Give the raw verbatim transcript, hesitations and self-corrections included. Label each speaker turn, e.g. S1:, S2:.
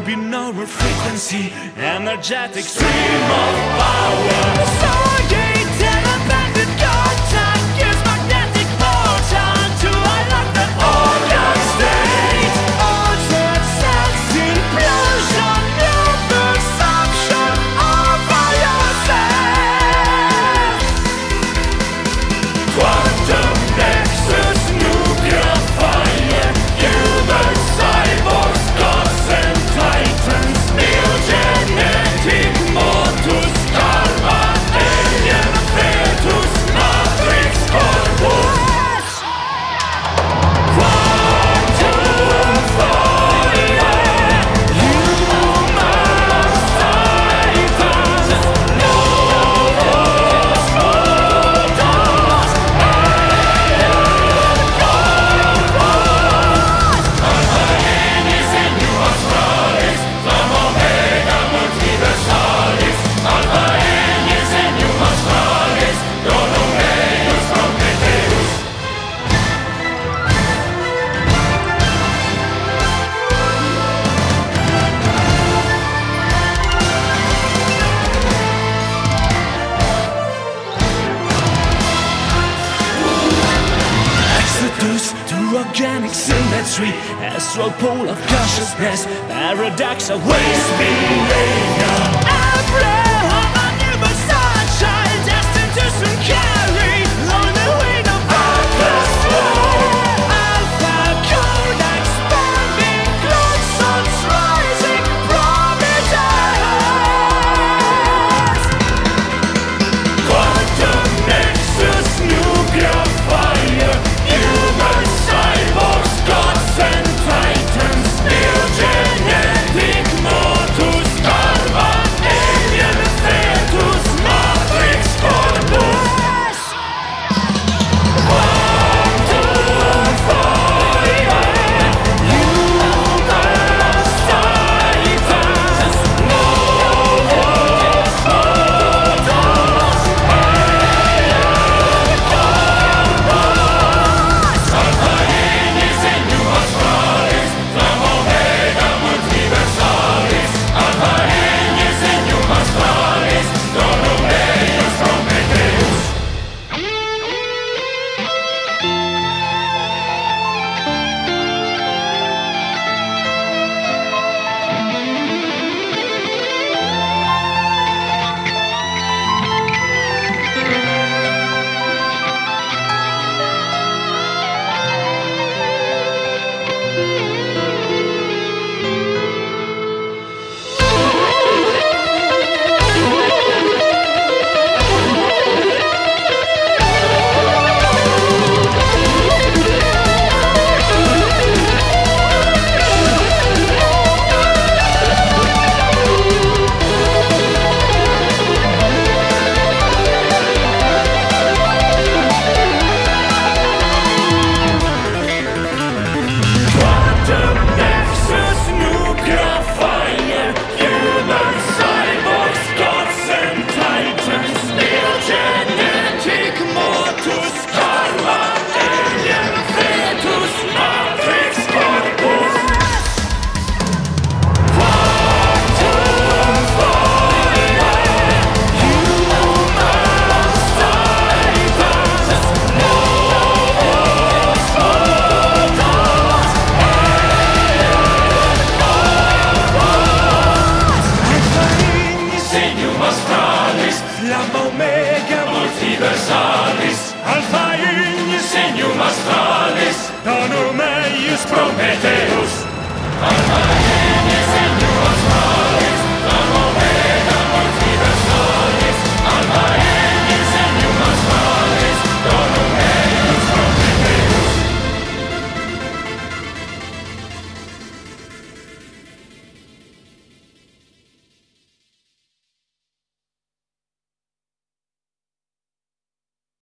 S1: binaural frequency, energetic stream of power. Stargate, telepathic contact, gives magnetic photon to unlock the organ state. Altered sense implosion, new perception of yourself. Quantum nexus, nuclear fire, human cyborgs, gods and titans, neogenetic modus, karma, alien fetus, matrix corpus. Quantum fire, human cyborgs, novus modus, exodus to organic symmetry, astral pole of consciousness, paradox of waste behavior. Abraham, a new sunshine, destined to soon carry on the wind of atmosphere. Alpha codex, expanding, clones rising, Prometheus. Quantum nexus, nuclear fire, human cyborgs, gods and titans, neogenetic modus, karma, alien fetus, matrix corpus. Quantum fire, human titans, novus modus, Alpha Ignis Inum Australis, Flam Omega Multiversalis, Alpha Ignis Inum Australis, Donum Deus Prometheus. Quantum nexus, nuclear fire, human cyborgs, gods and titans, neogenetic modus, karma, alien fetus, matrix corpus. Quantum fire, human cyborgs, novus modus, Inum Australis, Flam Omega Multiversalis, Alpha Ignis Inum Australis, Donum Eius Prometheus. Alpha